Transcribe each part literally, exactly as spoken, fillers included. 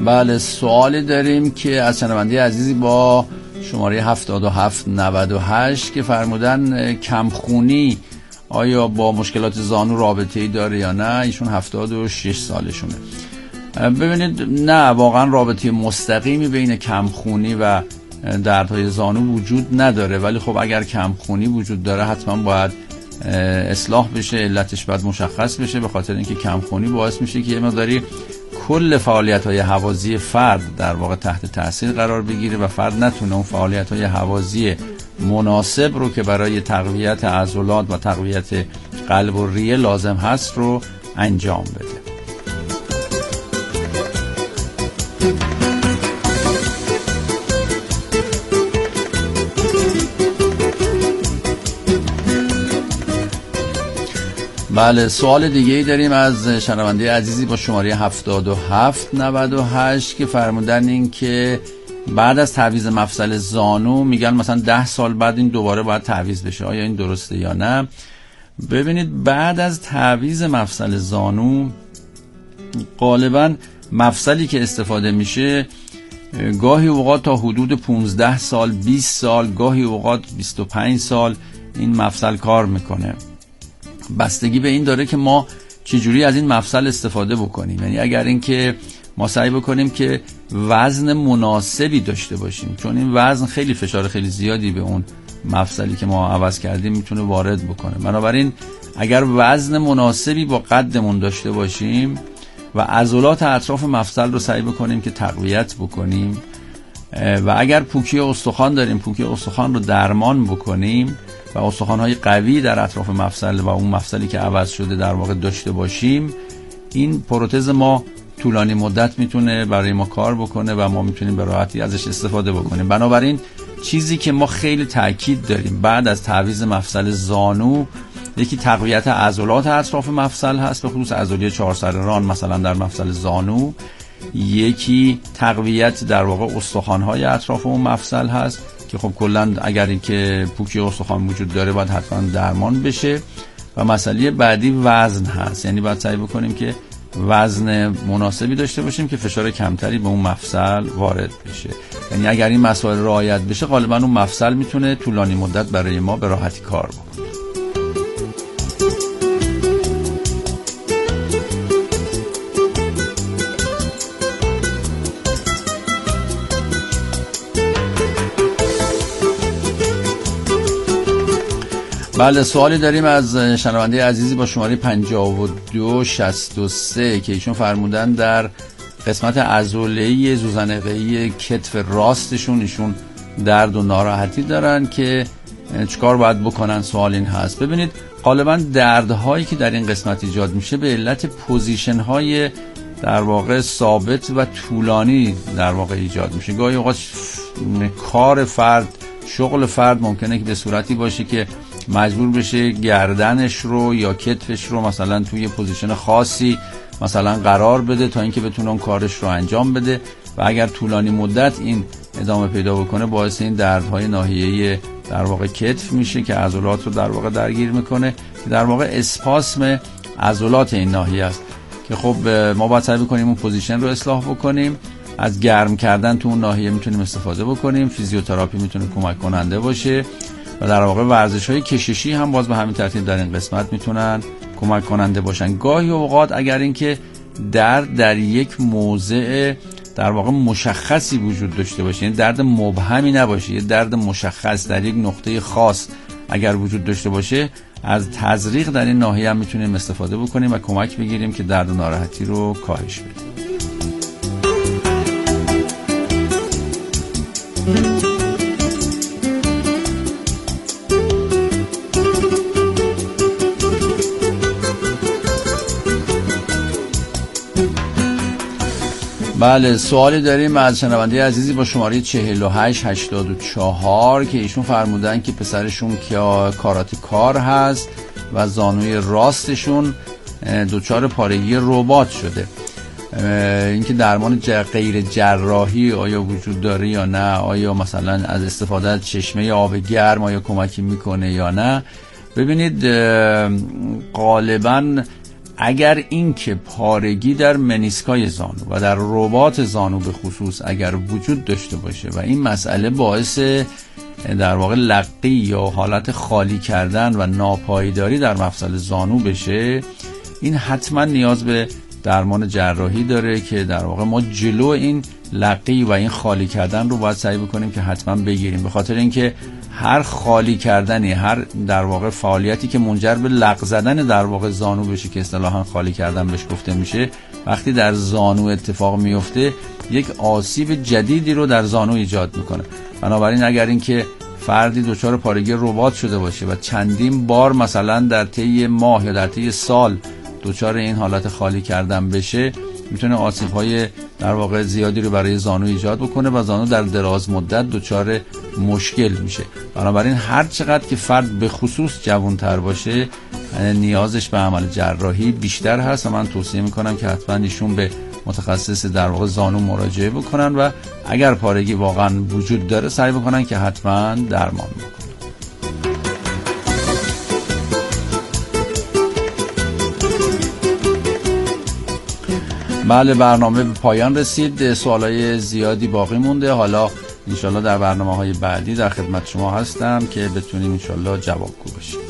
بله، سوالی داریم که از شنونده عزیزی با شماره هفتاد و هفت نود و هشت که فرمودن کمخونی آیا با مشکلات زانو رابطه‌ای داره یا نه. ایشون هفتاد و شش سالشونه. ببینید، نه واقعا رابطه مستقیمی بین کمخونی و دردهای زانو وجود نداره، ولی خب اگر کمخونی وجود داره حتما باید اصلاح بشه، علتش باید مشخص بشه، به خاطر اینکه کمخونی باعث میشه که یه مقداری کل فعالیت‌های هوازی فرد در واقع تحت تاثیر قرار بگیره و فرد نتونه اون فعالیت‌های هوازی مناسب رو که برای تقویت عضلات و تقویت قلب و ریه لازم هست رو انجام بده. بله، سوال دیگه ای داریم از شنونده عزیزی با شماره هفتاد و هفت نود و هشت که فرمودن این که بعد از تعویض مفصل زانو میگن مثلا ده سال بعد این دوباره باید تعویض بشه، آیا این درسته یا نه؟ ببینید، بعد از تعویض مفصل زانو غالبا مفصلی که استفاده میشه گاهی اوقات تا حدود پانزده سال، بیست سال، گاهی اوقات بیست و پنج سال این مفصل کار میکنه. بستگی به این داره که ما چجوری از این مفصل استفاده بکنیم. یعنی اگر این که ما سعی بکنیم که وزن مناسبی داشته باشیم، چون این وزن خیلی فشار خیلی زیادی به اون مفصلی که ما عوض کردیم میتونه وارد بکنه. بنابراین اگر وزن مناسبی با قدمون داشته باشیم و عضلات اطراف مفصل رو سعی بکنیم که تقویت بکنیم و اگر پوکی استخوان داریم پوکی استخوان رو درمان بکنیم و استخوان‌های قوی در اطراف مفصل و اون مفصلی که عوض شده در واقع داشته باشیم، این پروتز ما طولانی مدت میتونه برای ما کار بکنه و ما میتونیم به راحتی ازش استفاده بکنیم. بنابراین چیزی که ما خیلی تاکید داریم بعد از تعویض مفصل زانو، یکی تقویت عضلات اطراف مفصل هست، به خصوص عضله چهار سر ران مثلا در مفصل زانو، یکی تقویت در واقع استخوان‌های اطراف اون مفصل هست که خب کلا اگر اینکه پوکی استخوان وجود داره باید حتما درمان بشه، و مسئله بعدی وزن هست. یعنی باید سعی بکنیم که وزن مناسبی داشته باشیم که فشار کمتری به اون مفصل وارد بشه. یعنی اگر این مسائل رعایت بشه غالبا اون مفصل میتونه طولانی مدت برای ما به راحتی کار بکنه. بله، سوالی داریم از شنونده عزیزی با شماره پنجاه و دو شصت و سه که ایشون فرمودن در قسمت عضله زوزنقه‌ای کتف راستشون ایشون درد و ناراحتی دارن که چیکار باید بکنن. سوال این هست. ببینید، غالبا دردهایی که در این قسمت ایجاد میشه به علت پوزیشن های در واقع ثابت و طولانی در واقع ایجاد میشه. گاهی اوقات کار فرد، شغل فرد ممکنه که به صورتی باشه که مجبور بشه گردنش رو یا کتفش رو مثلا توی پوزیشن خاصی مثلا قرار بده تا اینکه بتونه اون کارش رو انجام بده، و اگر طولانی مدت این ادامه پیدا بکنه باعث این دردهای ناحیه‌ای در واقع کتف میشه که عضلات رو در واقع درگیر میکنه، که در واقع اسپاسم عضلات این ناحیه است که خب ما باید سعی بکنیم اون پوزیشن رو اصلاح بکنیم. از گرم کردن تو اون ناحیه میتونیم استفاده بکنیم، فیزیوتراپی میتونه کمک کننده باشه، و در واقع ورزش‌های کششی هم باز به همین ترتیب در این قسمت میتونن کمک کننده باشن. گاهی اوقات اگر اینکه درد در یک موضع در واقع مشخصی وجود داشته باشه، یعنی درد مبهمی نباشه، یه درد مشخص در یک نقطه خاص اگر وجود داشته باشه، از تزریق در این ناحیه هم میتونیم استفاده بکنیم و کمک بگیریم که درد و ناراحتی رو کاهش بدیم. بله، سوالی داریم از شنونده عزیزی با شماره چهل و هشت هشتاد و چهار که ایشون فرمودن که پسرشون که کاراته کار هست و زانوی راستشون دچار پارگی رباط شده. اینکه درمان غیر جراحی آیا وجود داره یا نه؟ آیا مثلا از استفاده از چشمه آب گرم آیا کمکی میکنه یا نه؟ ببینید، غالباً اگر این که پارگی در منیسکای زانو و در رباط زانو به خصوص اگر وجود داشته باشه و این مسئله باعث در واقع لقی یا حالت خالی کردن و ناپایداری در مفصل زانو بشه، این حتما نیاز به درمان جراحی داره که در واقع ما جلو این لقی و این خالی کردن رو باید سعی بکنیم که حتما بگیریم، به خاطر اینکه هر خالی کردنی، هر در واقع فعالیتی که منجر به لق زدن در واقع زانو بشه که اصطلاحاً خالی کردن بهش گفته میشه، وقتی در زانو اتفاق میفته یک آسیب جدیدی رو در زانو ایجاد میکنه. بنابراین اگر اینکه فردی دچار پارگی رباط شده باشه و چندین بار مثلا در طی ماه یا در طی سال دچار این حالت خالی کردن بشه، میتونه آسیب‌های در واقع زیادی رو برای زانو ایجاد بکنه و زانو در دراز مدت دچار مشکل میشه. بنابراین هر چقدر که فرد به خصوص جوان‌تر باشه نیازش به عمل جراحی بیشتر هست و من توصیه میکنم که حتما ایشون به متخصص در واقع زانو مراجعه بکنن و اگر پارگی واقعا وجود داره سعی بکنن که حتما درمان بکنن. بله، برنامه به پایان رسید. سوالای زیادی باقی مونده. حالا انشالله در برنامه‌های بعدی در خدمت شما هستم که بتونیم انشالله جوابگو باشیم.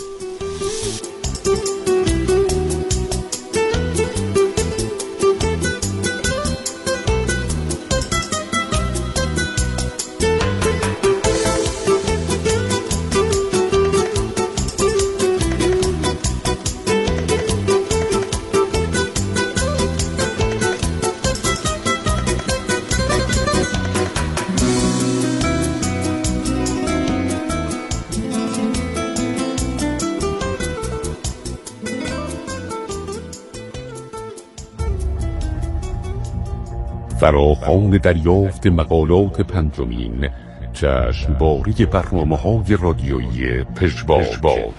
فراخوان دریافت مقالات پنجمین چشمباری برنامه‌های رادیویی پژواک.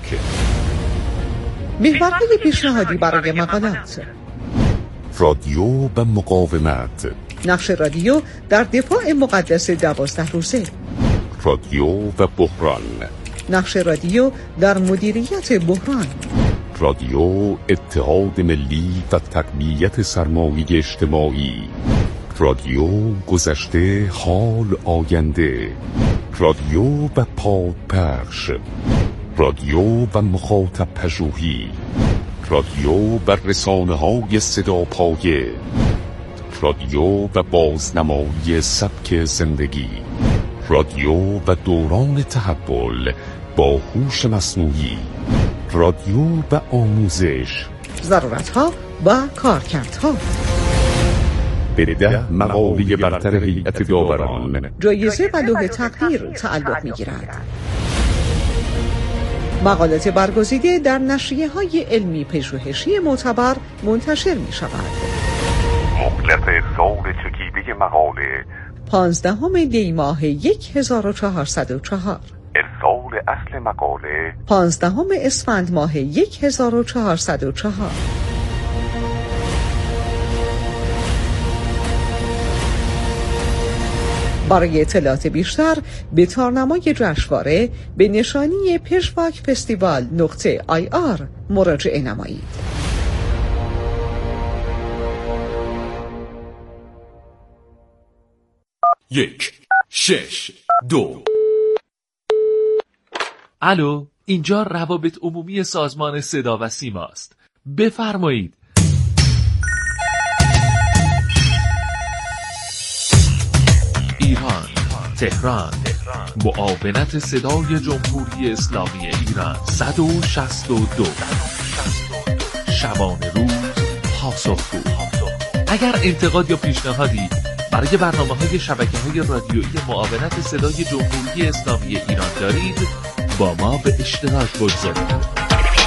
محورهای پیشنهادی برای مقالات: رادیو و مقاومت، نقش رادیو در دفاع مقدس دوازده روزه، رادیو و بحران، نقش رادیو در مدیریت بحران، رادیو اتحاد ملی و تقویت سرمایه اجتماعی، رادیو گذشته حال آینده، رادیو و پادپخش، رادیو و مخاطب پژوهی، رادیو و رسانه های صدا پایه، رادیو و بازنمایی سبک زندگی، رادیو و دوران تحول با هوش مصنوعی، رادیو و آموزش، ضرورتها و کارکردها. به مقاله برتر هیئت داوران جایزه و لوح تقدیر تعلق می‌گیرد. مقالات برگزیده در نشریه‌های علمی پژوهشی معتبر منتشر می‌شود. مهلت سال چکیده مقاله پانزدهم دی ماه هزار و چهارصد و چهار. ارسال اصل مقاله پانزدهم اسفند ماه هزار و چهارصد و چهار. برای اطلاعات بیشتر به تارنمای جشنواره به نشانی پژواک فستیوال نقطه آی آر مراجعه نمایید. یک شش دو. الو، اینجا روابط عمومی سازمان صدا و سیما است. بفرمایید. ایران، تهران، معاونت صدای جمهوری اسلامی ایران صد و شصت و دو. شبانه روز پاسخگو. اگر انتقاد یا پیشنهادی برای برنامه‌های شبکه‌های رادیویی معاونت صدای جمهوری اسلامی ایران دارید، با ما به اشتراک بگذارید.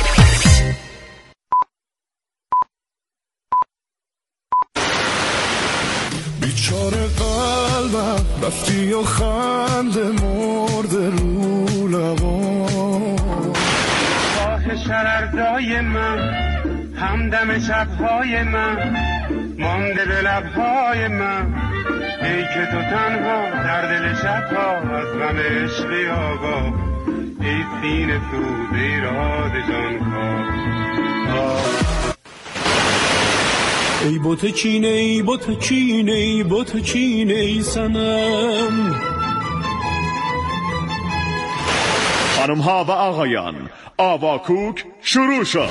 بیچاره قلبم رفتی و خنده مرد رو لبان، راه شرردای من همدم شبهای من مانده به لبهای من، ای که تو تنها در دل شبها از غم عشقی آگاه، ای سینه سوز ایراد جان کا. ای بوت کینه ای بوت کینه ای بوت کینه ای سنم. خانم ها و آقایان، آواکوک شروع شد.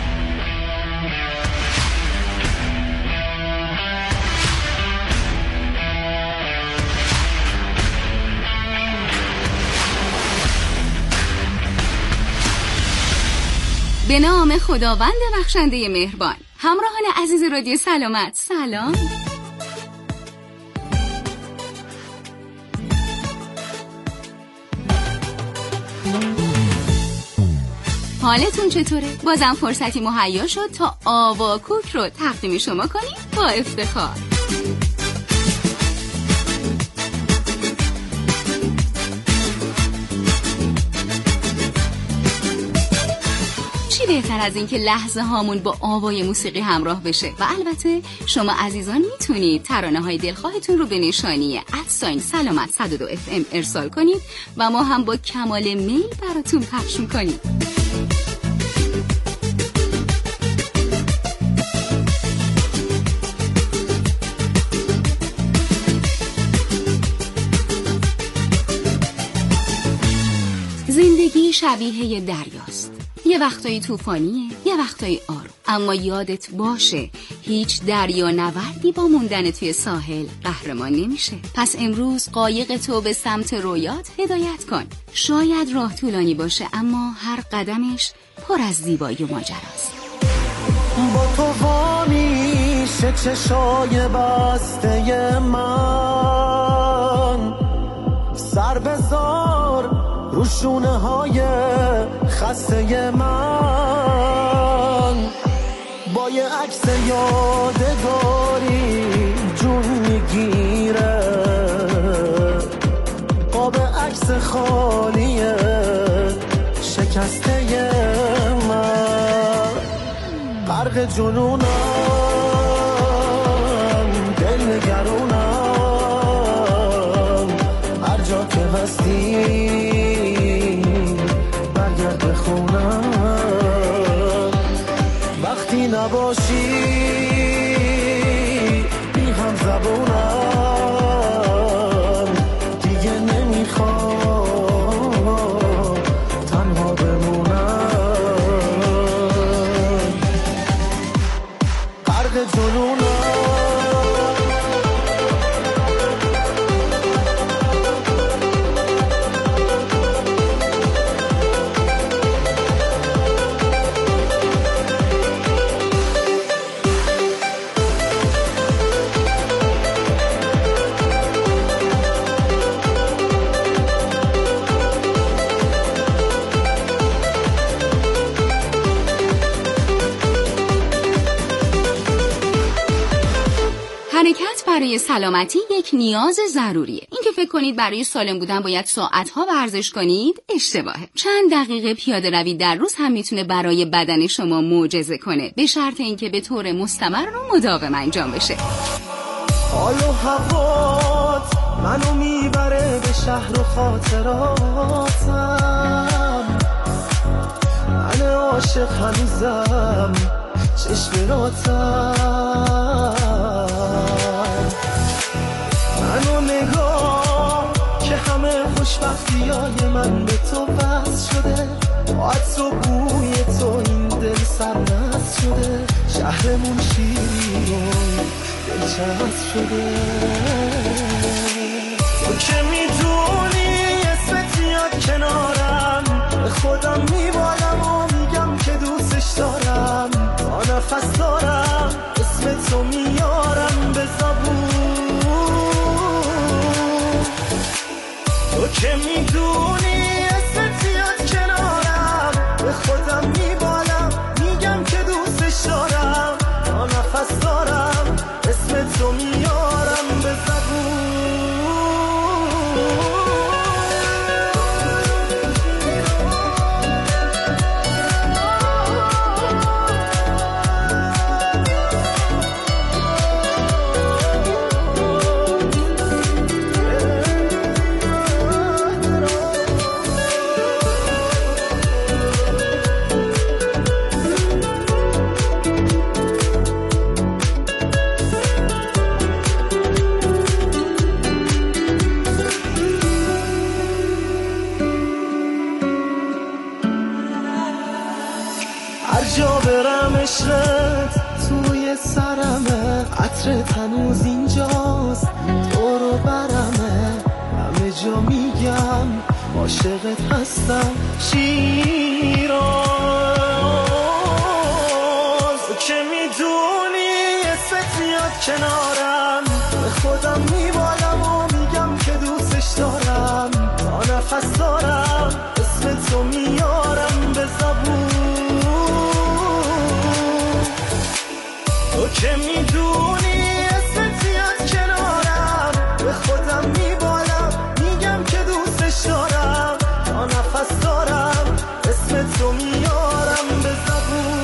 به نام خداوند بخشنده مهربان. همراهان عزیز رادیو سلامت، سلام. حالتون چطوره؟ بازم فرصتی مهیا شد تا آواکوک رو تقدیم شما کنیم با افتخار. چی بهتر از این که لحظه هامون با آوای موسیقی همراه بشه. و البته شما عزیزان میتونید ترانه های دلخواهتون رو به نشانی ادساین سلامت صد و دو اف ام ارسال کنید و ما هم با کمال میل براتون پخش میکنیم. زندگی شبیه دریاست. یه وقتایی طوفانیه، یه وقتایی آروم. اما یادت باشه هیچ دریا نوردی با موندن توی ساحل قهرمان نمیشه. پس امروز قایق تو به سمت رویات هدایت کن. شاید راه طولانی باشه اما هر قدمش پر از زیبایی و ماجراست. با تو وامیشه چشای بسته من، سر بزار روشونه های خسته من، با یه عکس یادگاری جون میگیره، قاب عکس خالیه شکسته من، غرق جنونم دل نگرونم، هر جا که هستی وقتی نباشی بی هم زبونم، دیگه نمیخوام تنها بمونم، غرق جنونم. حرکت برای سلامتی یک نیاز ضروریه. این که فکر کنید برای سالم بودن باید ساعتها ورزش کنید اشتباهه. چند دقیقه پیاده روی در روز هم میتونه برای بدن شما معجزه کنه، به شرط اینکه به طور مستمر و مداوم انجام بشه. حال و هوات منو میبره به شهر و خاطراتم، من عاشق هنوزم چشم راتم، منو نگاه که همه خوشبختیای من به تو بس شده، با عطر و بوی تو این دل سرمست شده، شهرمون شیرین دلچسب شده. تو که میدونی اسمت میاد کنارم، به خودم میبالم و میگم که دوستش دارم، تا نفس دارم اسم تو میارم به زبون. تو که میدونی اسمت میاد کنارم، به خودم میبالم میگم که دوستش دارم، تا نفس دارم اسم تو میارم به زبون. عطرت هنوز اینجاست، دورو برمه همه جا میگم عاشقت هستم شیراز. که میدونی اسمت میاد کنارم، به خودم میبالم و میگم که دوستش دارم، تا نفس دارم اسمتو میارم به زبون. تو که میدونی اسمت میاد کنارم، به خودم میبالم میگم که دوستش دارم، تا نفس دارم اسمتو میارم به زبون.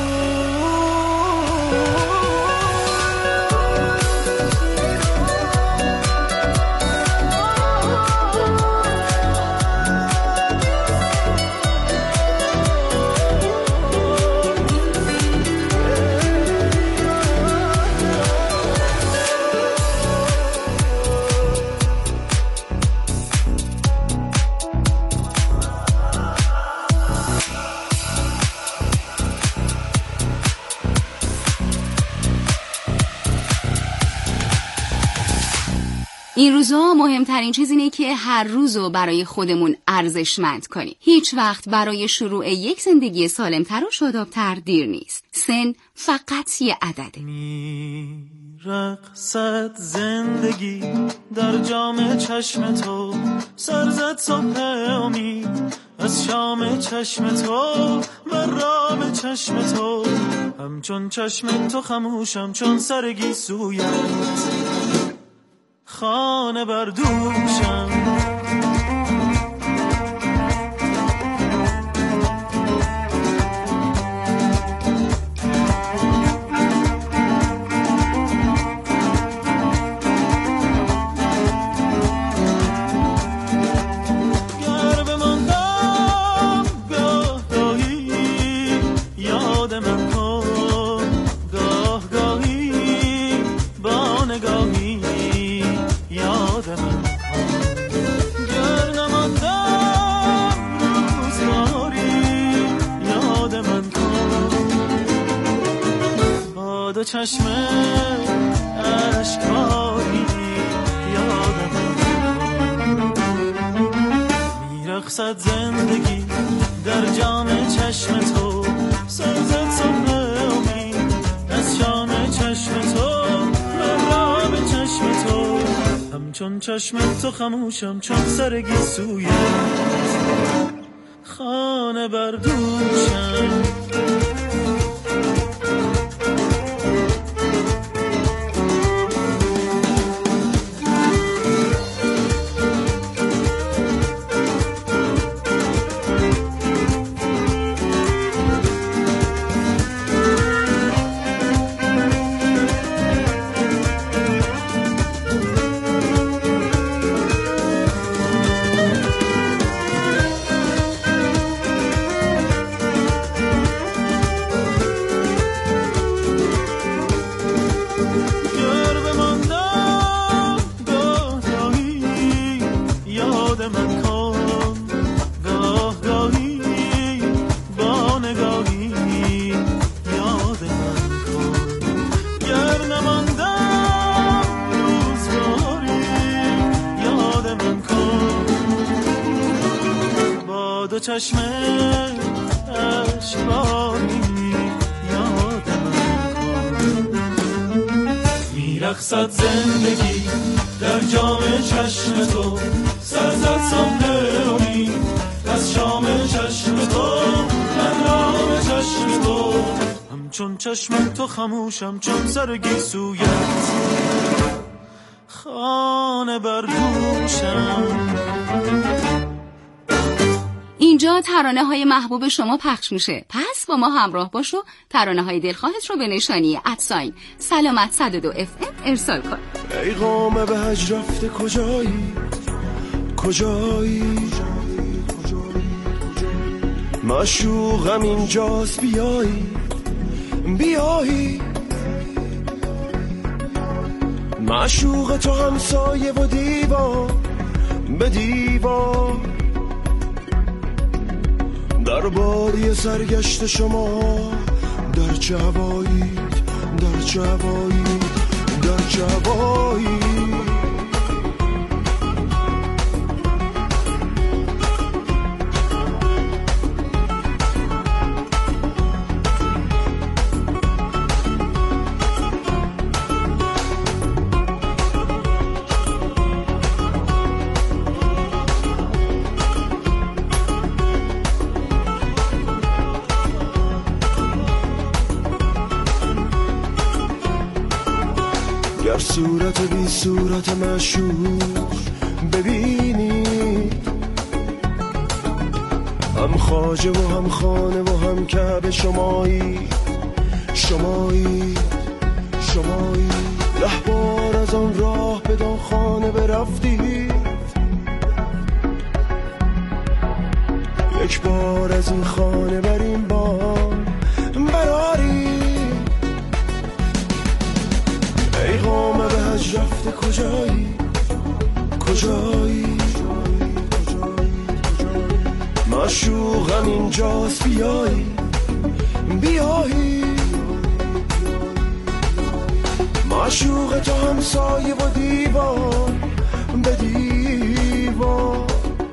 این روزها مهمترین چیز اینه که هر روزو برای خودمون ارزشمند کنیم. هیچ وقت برای شروع یک زندگی سالمتر و شادابتر دیر نیست. سن فقط یه عدده. میرقصد زندگی در جام چشم تو، سرزد صبح امید از شام چشم تو، من رام چشم تو، همچون چشم تو خموشم چون سرگی سویت، خانه بردوشم. چشم اشکباری یادم میرقصد زندگی در جام چشم تو، سرزد صبح امید از شام چشم تو، من رام چشم تو، همچون چشم تو خموشم چون سرگی سویت، خانه بردوشم. چشم اشکباری یادم میرقصد زندگی در جام چشم تو، سرزد صبح امید از شام چشم تو، من رام چشم تو، همچون چشم تو خموشم چون سرگی سویت، خانه بردوشم. اینجا ترانه های محبوب شما پخش میشه، پس با ما همراه باش و ترانه های دلخواهت رو به نشانی ادساین سلامت صد و دو اف ام ارسال کن. ای قامه به هج رفته کجایی کجایی، معشوقم اینجاست بیایی بیایی، معشوق تو همسایه و دیوار به دیوار، در بادی سرگشت شما در چه هوایی در چه هوایی، در جوایی. گر صورت بی صورت مشهور ببینی، هم خواجه و هم خانه و هم کعبه شمایی شمایی شمایی. ده بار از آن راه بدان خانه برفتی، یک بار از این خانه بر این بار براری. ای قامه به حج رفته کجایی کجایی، معشوقم اینجاست بیایی بیایی. معشوق تو همسایه و دیوار به دیوار،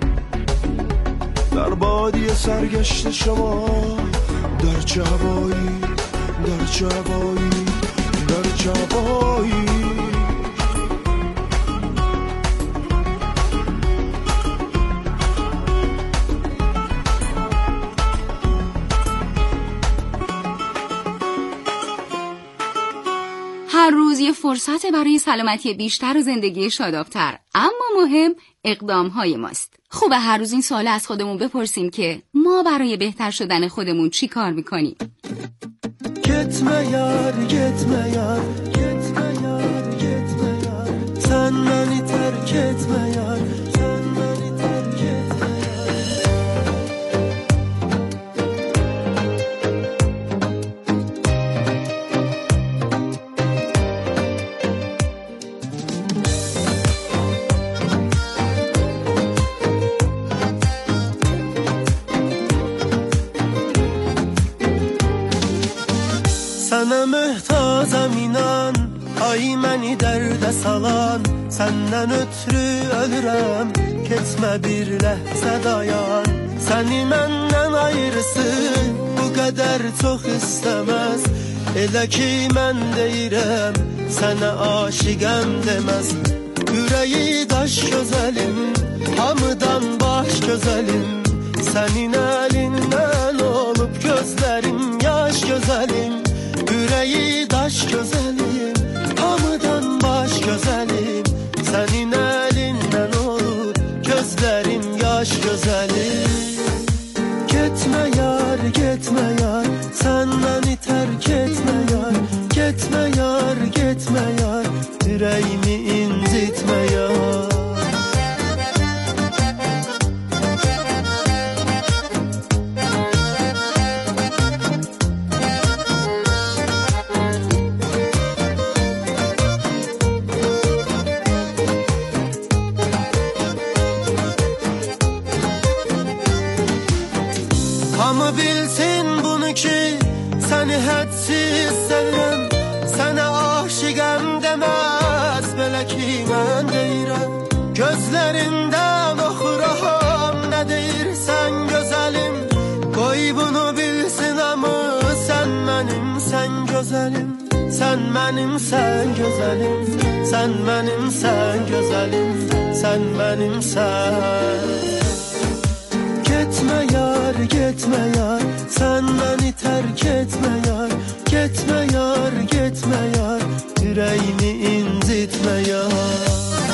در بادی سرگشت شما در جوایی در جوایی در جوایی. هر روز یه فرصت برای سلامتی بیشتر و زندگی شادابتر، اما مهم اقدام‌های ماست. خوبه هر روز این سوال از خودمون بپرسیم که ما برای بهتر شدن خودمون چی کار میکنیم؟ Gitme yar, gitme yar, gitme yar, gitme yar. Sen beni terk etme yar, sen beni terk etme Sana mühtazam inan, ay məni dərdə salan. Səndən ötürü ölürəm, keçmə bir ləhzə dayan. Səni məndən ayırsın, bu qədər çox istəməz. Elə ki mən deyirəm, sənə aşiqəm deməz. Ürəyi daş gözəlim, hamıdan baş gözəlim. Sənin əlindən olub gözlərim yaş gözəlim. Yüreği daş güzelim, hamıdan baş güzelim. Senin elinden olur, gözlerim yaş güzelim. Gitme yar, gitme yar, sen beni terk etme yar. Gitme yar, gitme yar, yüreğimi incitme yar. Hamı bilsin bunu ki səni hədsiz sevirəm. Sənə aşiqəm deməz, belə ki mən deyirəm. Gözlərindən oxuram, nə deyirsən gözəlim. Qoy bunu bilsin hamı, sən mənim, sən gözəlim. Sən mənim, sən gözəlim. Sən mənim, sən gözəlim. Sən mənim, sən. Gitme yar, gitme yar, sen beni terk etme yar. Gitme yar, gitme yar, yüreğimi incitme yar.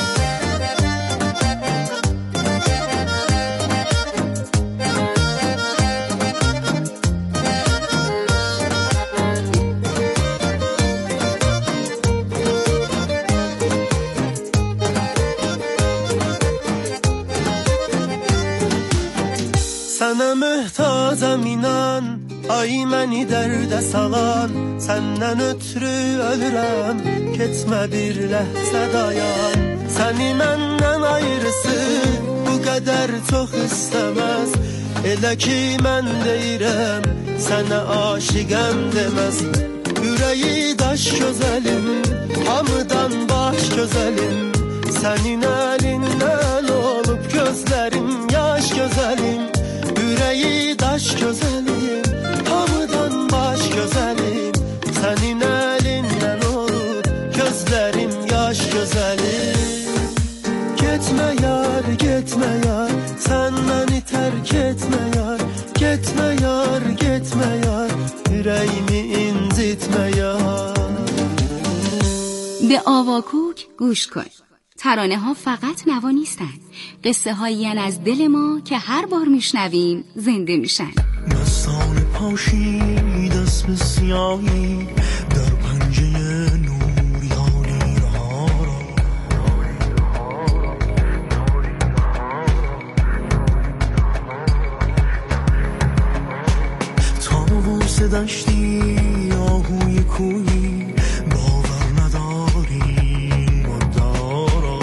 Sana mühtazam inan, ay məni dərdə salan. Səndən ötürü ölürəm, keçmə bir ləhzə dayan. Səni məndən ayırsın, bu qədər çox istəməz. Elə ki mən deyirəm, sənə aşiqəm deməz. Yüreği daş gözəlim, hamıdan güzelim. Senin elinden olup gözlerim yaş güzelim. Yüreği taş güzelim, hamıdan baş güzelim. Senin elinden olup gözlerim yaş güzelim. Gitme yar, gitme yar, sen beni terk etme yar. Gitme yar, gitme yar, yüreğimi incitme yar. به آواکوک گوش کن. ترانه ها فقط نوا نیستند، قصه هایی از دل ما که هر بار میشنویم زنده میشن. دستان پاشی دست به سیاهی در پنجه نوریانی ها را. تاووس دشتی آهوی کویی باور نداریم مدارا.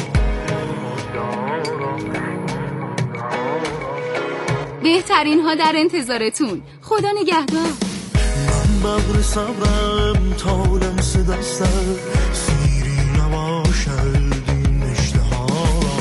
بهترین ها در انتظارتون. خدا نگهدار. من ببر صبرم تا لمس دستت سیری نباشد این اشتها را.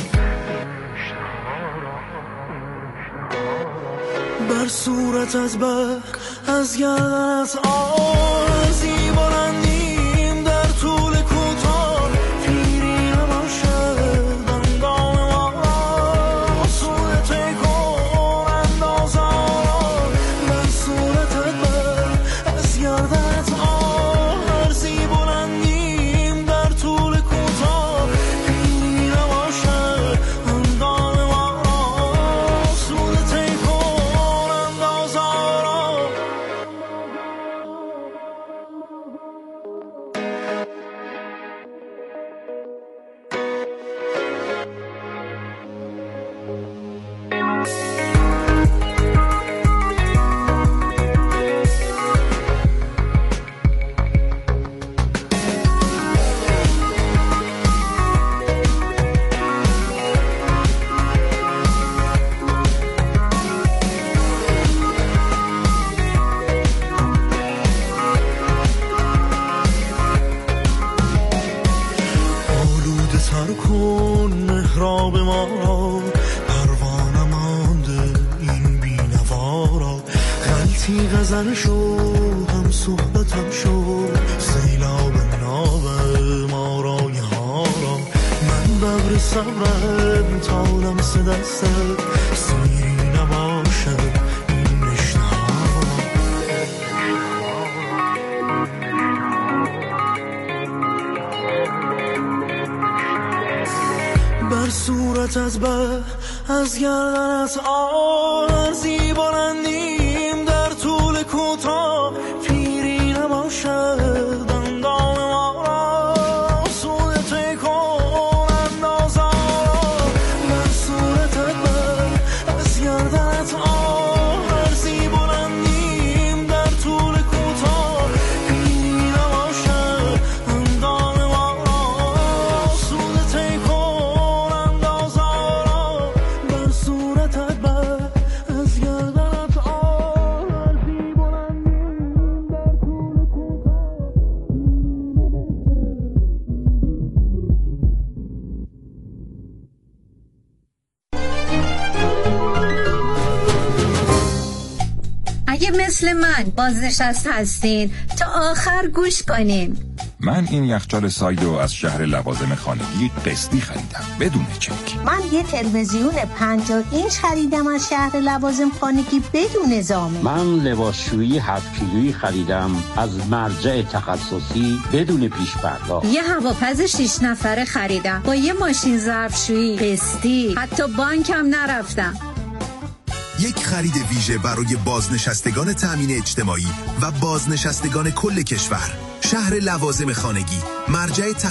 بر صورتت بر از گردنت آرزی بلندیم در طول کوتاه. پیری نباشد اندام ما را صورت کن اندازا. بر صورتت بر از گردنت آرزی بلندیم در طول کوتاه. پیری نباشد اندام ما را صورت کن اندازا. آلوده تر کن محراب ما را، پروانه مانده این بینوا را. غلطی غزل شو هم صحبتم شو، سیلاب ناب ما رای ها را. من ببر صبرم تا لمس دستت سیری نباشد این اشتها را. بر صورتت بر از گردنت آرزی بلندیم در طول کوتاه. پیری نباشد اندام ما را صورت کن اندازا. بر صورتت بر از گردنت آرزی بلندیم در طول کوتاه. پیری نباشد اندام ما را صورت کن اندازا. بر صورتت بر از گردنت آرزی بلندیم در طول کوتاه. اگه مثل من بازنشسته هستین تا آخر گوش کنین. من این یخچال سایدو از شهر لوازم خانگی قسطی خریدم بدون چک. من یه تلویزیون پنجاه اینچ خریدم از شهر لوازم خانگی بدون زامن. من لباسشویی هفت کیلویی خریدم از مرجع تخصصی بدون پیش پرداخت. یه هواپز شش نفره خریدم با یه ماشین ظرفشویی قسطی، حتی بانکم نرفتم. یک خرید ویژه برای بازنشستگان تامین اجتماعی و بازنشستگان کل کشور. شهر لوازم خانگی، مرجع